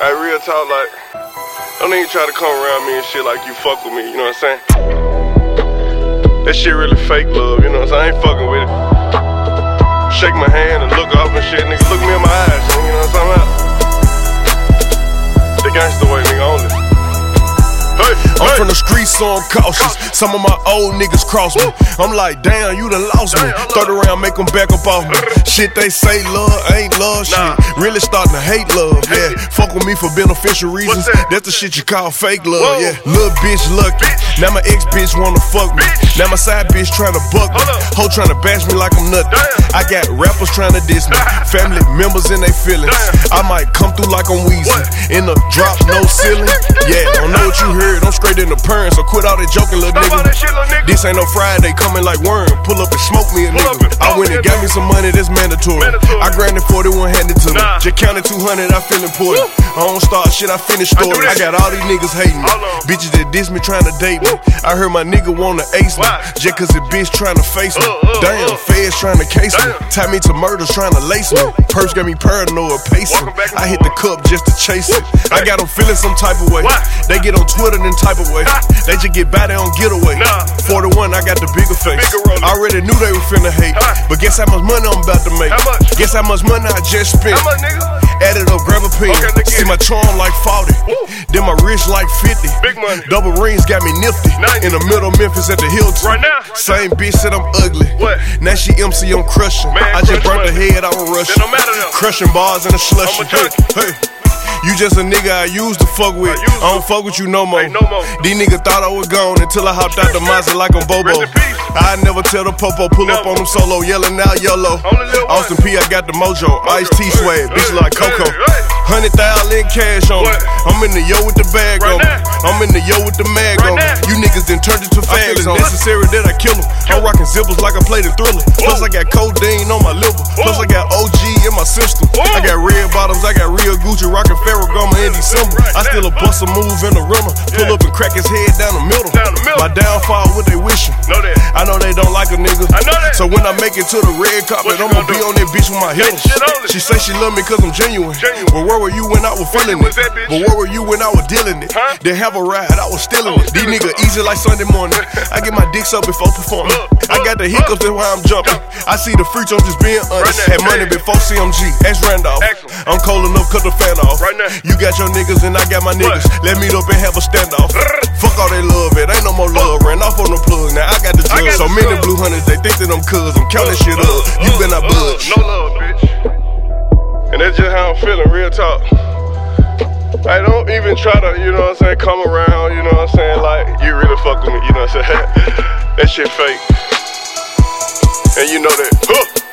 Hey, real talk, like, don't even try to come around me and shit like you fuck with me, you know what I'm saying? That shit really fake love, you know what I'm saying? I ain't fucking with it. Shake my hand and look off and shit, nigga. Look me in my eyes, you know what I'm talking about? The gangsta way, nigga, only. I'm from the streets, so I'm cautious. Some of my old niggas cross me. I'm like, damn, you done lost me. Third around, make them back up off me. Shit they say love, ain't love shit. Really starting to hate love, yeah. Fuck with me for beneficial reasons. That's the shit you call fake love, yeah. Little bitch lucky. Now my ex bitch wanna fuck me. Now my side bitch tryna buck me. Hoe tryna bash me like I'm nothing. I got rappers tryna diss me. Family members in they feelings. I might come through like I'm Weezy. In the drop, no ceiling. Yeah, don't know what you heard. I'm straight in the purring, so quit all that joking, little nigga. This ain't no Friday, coming like worm. Pull up and smoke me a nigga. I went and got me some money, that's mandatory. I granted 41, handed to me. Just counted 200, I feel important. I don't start shit, I finish story. I got all these niggas hating me. Bitches that diss me, trying to date me. I heard my nigga wanna ace me. Just cause the bitch trying to face me. Damn, feds trying to case me. Tie me to murders, trying to lace me. Purse got me paranoid, pacing. I hit the cup just to chase it. I got them feeling some type of way. They get on Twitter and type of way. They just get by, they don't get away. 41, I got the bigger face. I already knew they were finna hate. But guess how much money I'm about to make? Guess how much money I just spent? Add it up, grab a pen. See my charm like 40. Then my wrist like 50. Double rings got me nifty. In the middle of Memphis at the Hilton. Same bitch said I'm ugly. Now she MC, I'm crushing. I just burnt the head, I was rushing. Crushing bars in a slushy. Hey. You just a nigga I used to fuck with. I don't fuck with you no more. These niggas thought I was gone until I hopped out the Mazda like I'm Bobo. I never tell the popo, pull up on them solo, yelling out YOLO. Austin P, I got the mojo. Ice-T swag, bitch like Coco. 100,000 in cash on me. I'm in the yo with the bag on me. I'm in the yo with the mag on me. You niggas done turned into fags on me. Necessary that I kill them. I'm rocking zippers like I played a Thriller. Plus I got codeine on my liver. Plus I got OG in my system. I got red bottoms, I got real Gucci rocking Ferragamo in December. I still a bust a move in the rental. Pull up and crack his head down the middle. My downfall, what they wishing. I know they don't like a nigga. So when I make it to the red carpet, I'ma be on that bitch with my heels. She say she love me cause I'm genuine. But where were you when I was feeling it? But where were you when I was dealing it? Didn't have a ride, I was stealing it. These niggas easy like Sunday morning. I get my dicks up before performing. I got the hiccups, that's why I'm jumping. I see the fruits, I'm just being honest. Had money before CMG, ask Randolph. I'm cold enough, cut the fan off. You got your niggas and I got my niggas. Let's meet up and have a standoff. Fuck all they love, it ain't no more love. Ran off on the plug, now I got the drug. So many blue hunters, they think that I'm cuz. I'm counting shit up, you been not budge. No love, bitch. And that's just how I'm feeling, real talk. I don't even try to, you know what I'm saying, come around, you know what I'm saying, like, you really fuck with me, you know what I'm saying. That shit fake. And you know that,